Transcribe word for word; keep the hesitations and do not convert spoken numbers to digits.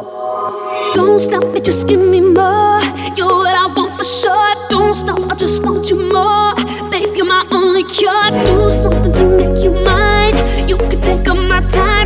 Don't stop it, just give me more. You're what I want for sure. Don't stop, I just want you more. Babe, you're my only cure. Do something to make you mine. You can take all my time.